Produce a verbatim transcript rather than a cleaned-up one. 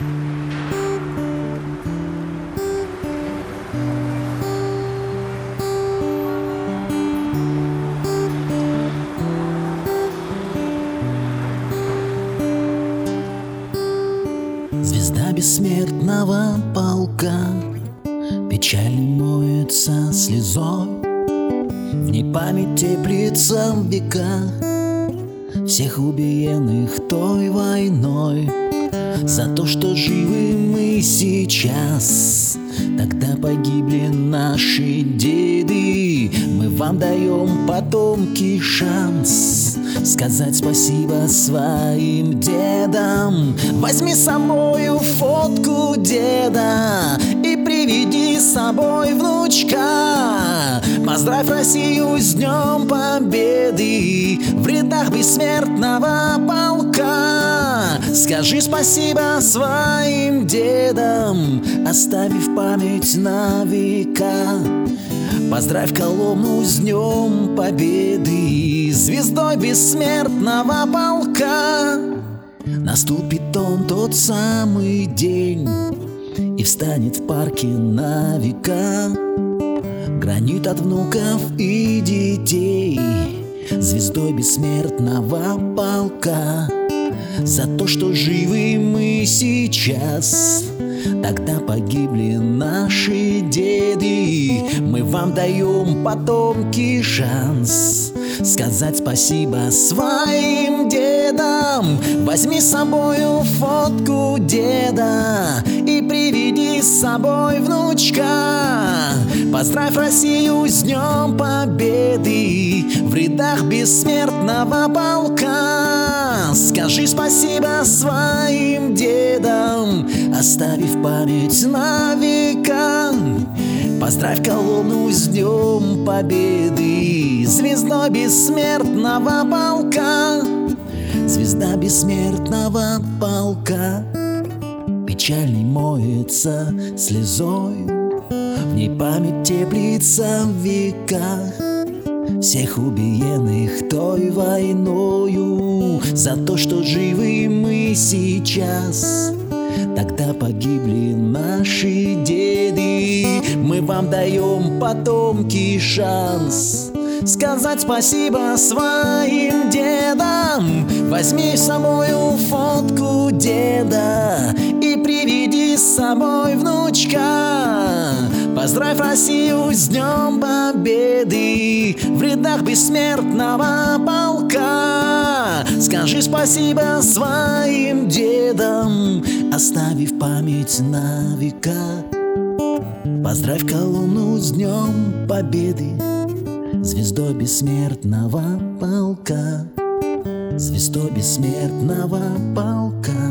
Звезда бессмертного полка печально моется слезой, в ней память теплится в веках всех убиенных той войной. За то, что живы мы сейчас, тогда погибли наши деды. Мы вам даем, потомки, шанс сказать спасибо своим дедам. Возьми с собою фотку деда и приведи с собой внучка. Поздравь Россию с Днем Победы в рядах бессмертного полка. Скажи спасибо своим дедам, оставив память на века. Поздравь Коломну с Днем Победы, звездой бессмертного полка. Наступит он, тот самый день, и встанет в парке на века. Гранит от внуков и детей, звездой бессмертного полка. За то, что живы мы сейчас, тогда погибли наши деды. Мы вам даем, потомки, шанс сказать спасибо своим дедам. Возьми с собою фотку деда и приведи с собой внучка. Поздравь Россию с Днем Победы в рядах бессмертного полка. Скажи спасибо своим дедам, оставив память на века. Поздравь Коломну с Днем Победы, звездой бессмертного полка. Звезда бессмертного полка печальной моется слезой, в ней память теплится в веках всех убиенных той войною. За то, что живы мы сейчас, тогда погибли наши деды. Мы вам даем, потомки, шанс сказать спасибо своим дедам. Возьми с собою фотку деда и приведи с собой внучка. Поздравь Россию с Днем Победы в рядах бессмертного полка. Скажи спасибо своим дедам, оставив память на века. Поздравь Коломну с Днем Победы, звездой бессмертного полка. Звездой бессмертного полка.